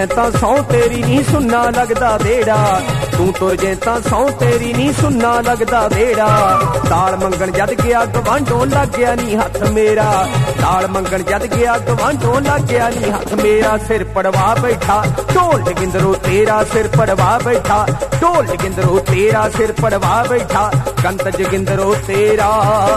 ਜੇ ਤਾਂ ਸੌਂ ਤੇਰੀ ਨੀ ਸੁਣਨਾ ਲੱਗਦਾ ਵੇੜਾ, ਤੂੰ ਤੁਰ ਜੇ ਤਾਂ ਸੌਂ ਤੇਰੀ ਨੀ ਸੁਣਨਾ ਲੱਗਦਾ ਵੇੜਾ। ਦਾਲ ਮੰਗਣ ਜਦ ਗਿਆ ਗਵਾਂਢੋਂ ਲੱਗ ਗਿਆ ਨੀ ਹੱਥ ਮੇਰਾ, ਦਾਲ ਮੰਗਣ ਜਦ ਗਿਆ ਗਵਾਂਢੋਂ ਲੱਗ ਗਿਆ ਨੀ ਹੱਥ ਮੇਰਾ। ਸਿਰ ਪੜਵਾ ਬੈਠਾ ਢੋਲ ਜੋਗਿੰਦਰੋ ਤੇਰਾ, ਸਿਰ ਪੜਵਾ ਬੈਠਾ ਢੋਲ ਜੋਗਿੰਦਰੋ ਤੇਰਾ, ਸਿਰ ਪੜਵਾ ਬੈਠਾ ਕੰਤ ਜੋਗਿੰਦਰੋ ਤੇਰਾ।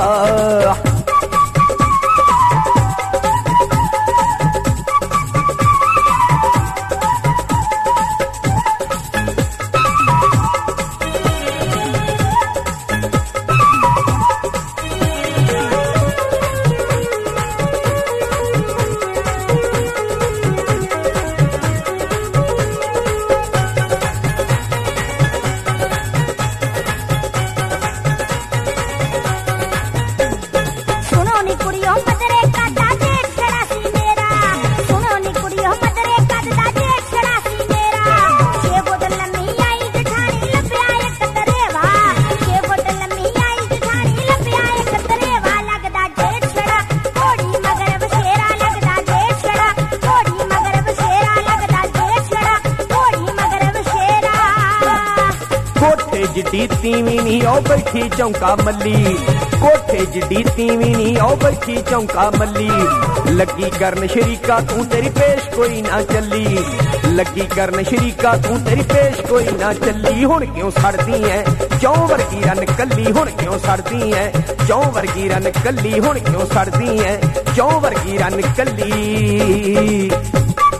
जिड्डी तीवी नी ओ बैठी चौंका मल्ली, कोठे जिड्डी तीवी नी ओ बैठी चौंका मल्ली। लगी करन शरीका तू तेरी पेश कोई ना चली, लगी करन शरीका तू तेरी पेश कोई ना चली। हुण क्यों सड़दी है चौं वर्गी रन कली, हुण क्यों सड़दी है चौं वर्गी रन कली, हुण क्यों सड़दी है चौं वर्गी रन कली।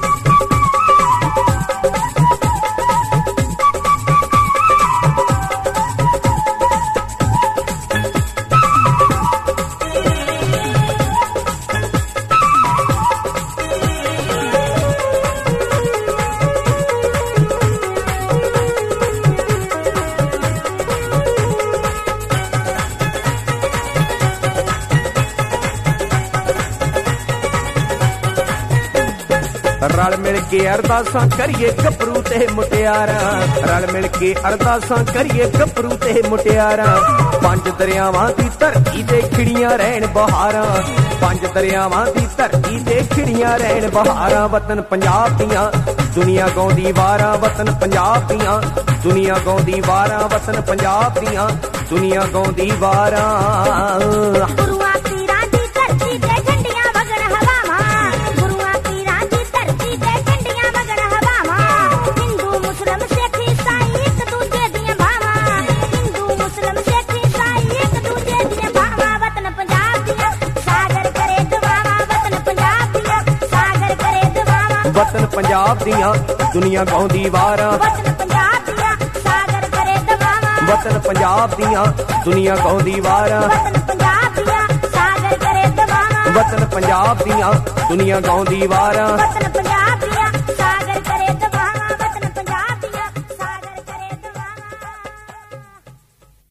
रल मिल के अरदासां करिए गभरू ते मुटियारां, रल मिल के अरदासां करिए गभरू ते मुटियारां। पंज दरियावां दी धरती ते खिड़ियां रहन बहारां, पंज दरियावां दी धरती ते खिड़ियां रहन बहारां। वतन पंजाब दियां दुनिया गाउंदी वारां, वतन पंजाब दियां दुनिया गाउंदी वारां, वतन पंजाब दियां दुनिया गाउंदी वारां। वतन पंजाब दियां दुनिया गाउंदी वारां, वतन पंजाब दियां सागर करे दवावां, वतन पंजाब दियां दुनिया गाउंदी वारां, वतन पंजाब दियां सागर करे दवावां, वतन पंजाब दियां दुनिया गाउंदी वारां, वतन पंजाब